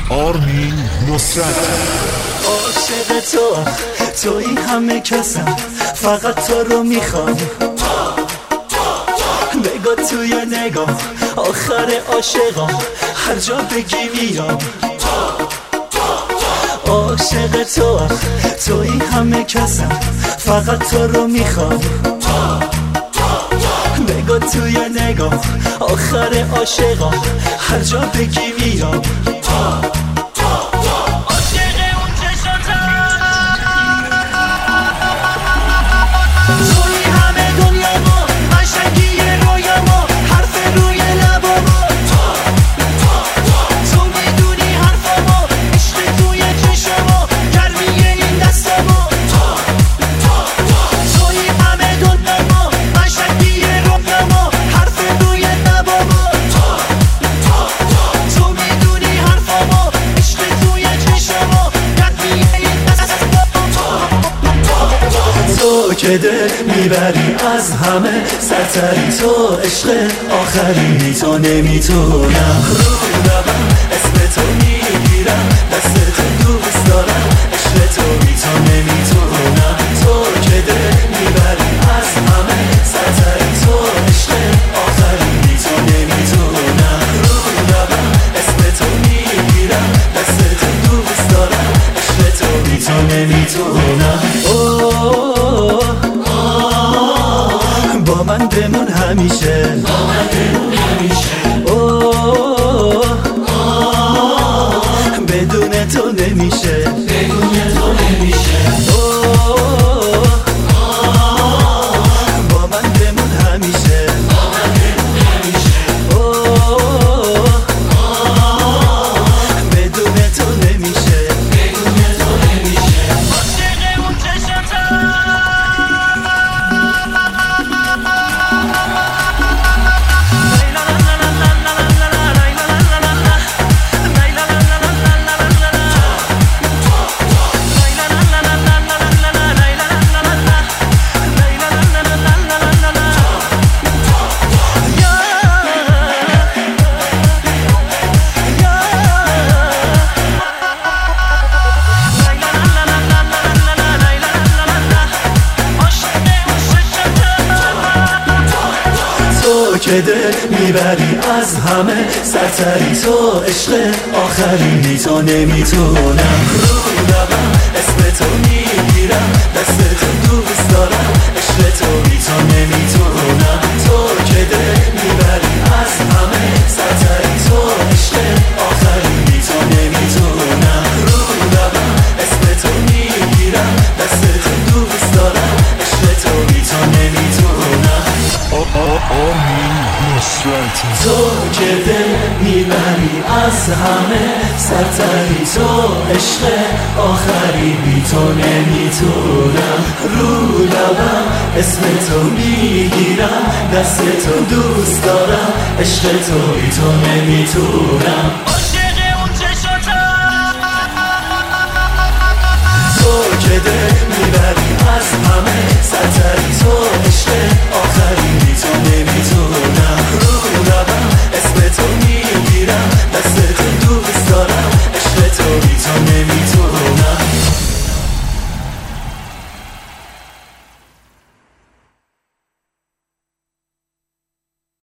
آرمین نصرت. عاشق توی همه کسم، فقط تو رو میخوام. نگاه توی نگاه، آخر عاشقام، هر جا بگی میام. عاشق توی همه کسم، فقط تو رو میخوام. نگاه توی نگاه، آخر عاشقام، هر جا بگی میام. که دل میبری از همه سرتری، تو عشق آخری، تو نمیتونم رو لبم اسم تو میگیرم، دست تو دوست دارم، عشق تو نمیتونم. تو که دل میبری از همه سرتری، تو عشق آخری، تو نمیتونم رو لبم اسم تو میگیرم، دست تو دوست دارم، عشق تو نمیتونم. با من بمون همیشه، بدون تو نمیشه. با من بمون همیشه، بدون تو نمیشه. که دل میبری از همه سرتری، تو عشق آخری، تو نمیتونم رو لبم اسم تو میگیرم، دست تو دوست دارم، عشق تو نمیتونم. تو که دل میبری از همه سرتری، تو عشق آخری، تو نمیتونم رو لبم اسم تو میگیرم، دست تو دوست دارم، عشق تو نمیتونم. آرمین نصرت. تو که دل میبری از همه سرتری، تو عشق آخری، بی تو نمیتونم رو لبم اسم تو میگیرم، دست تو دوست دارم، عشق تو نمیتونم. تو که دل میبری از همه سرتری، تو عشق آخری، تو نمیتونم.